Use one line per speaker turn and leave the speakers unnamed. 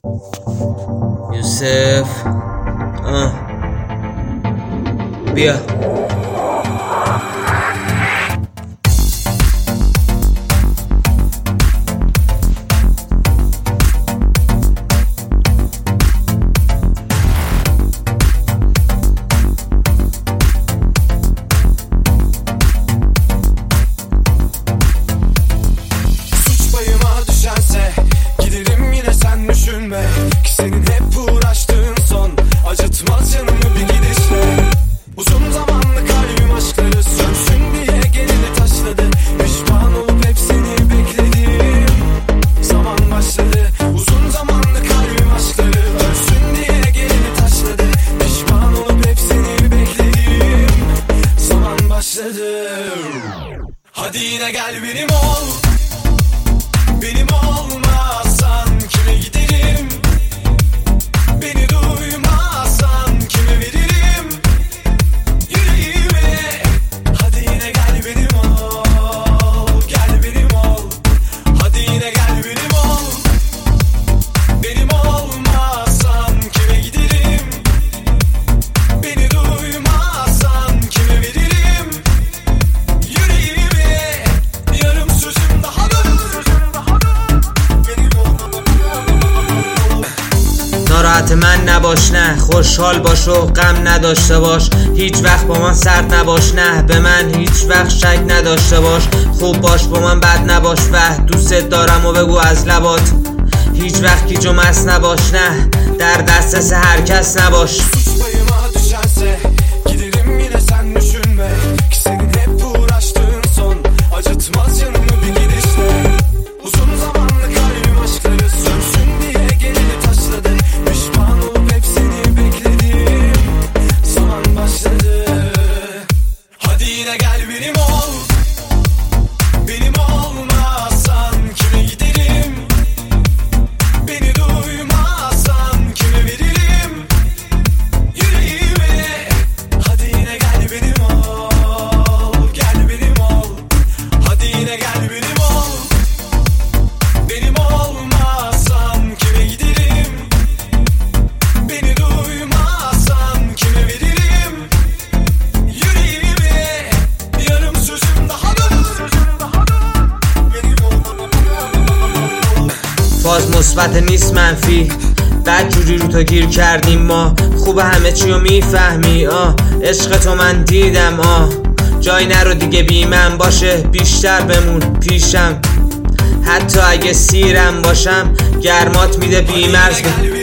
یوسف بیا.
Ki senin hep uğraştığın son acıtmaz canımı bir gidişle. Uzun zamanlı kalbim aşkları sönsün diye gelini taşladı. Pişman olup hep seni bekledim. Zaman başladı. Uzun zamanlı kalbim aşkları ölsün diye gelini taşladı. Pişman olup hep seni bekledim. Zaman başladı. Hadi yine gel benim ol. Benim olmazsan kime giderim? Beni duymazsan kime veririm yüreğimi? Hadi yine gel benim ol. Gel benim ol. Hadi yine gel benim ol. Benim olmazsan kime giderim? Beni duymazsan kime veririm yüreğimi? Yarım sözüm daha da
ناراحت من نباش، نه خوشحال باش و غم نداشته باش. هیچ وقت با من سرد نباش، نه به من هیچ وقت شک نداشته باش. خوب باش با من بد نباش و دوست دارم و بگو از لبات. هیچ وقت گیج و مست نباش، نه در دسترس هر کس نباش.
Payıma düşerse giderim yine sen düşünme. Ki senin hep uğraştığın son acıtmaz canımı bir gidişle. Uzun zamanlı kalbim aşkları sönsün diye gelini taşladı. Pişman olup hep seni bekledim. Zaman başladı. Hadi yine gel benim ol. Benim olmazsan kime giderim? Beni duymazsan kime veririm yüreğimi? Hadi yine gel benim ol. Gel benim ol. Hadi yine gel benim ol. Benim olmazsan kime giderim? Beni duymazsan kime veririm yüreğimi? Yarım sözüm daha da benim ol.
باز مثبت نیست منفی. بعد جوری رو تو گیر کردیم ما. خوب همه چی رو میفهمی. عشق تو من دیدم. جای نرو دیگه بی من باشه. بیشتر بمون پیشم. حتی اگه سیرم باشم گرمات میده بی‌مرز.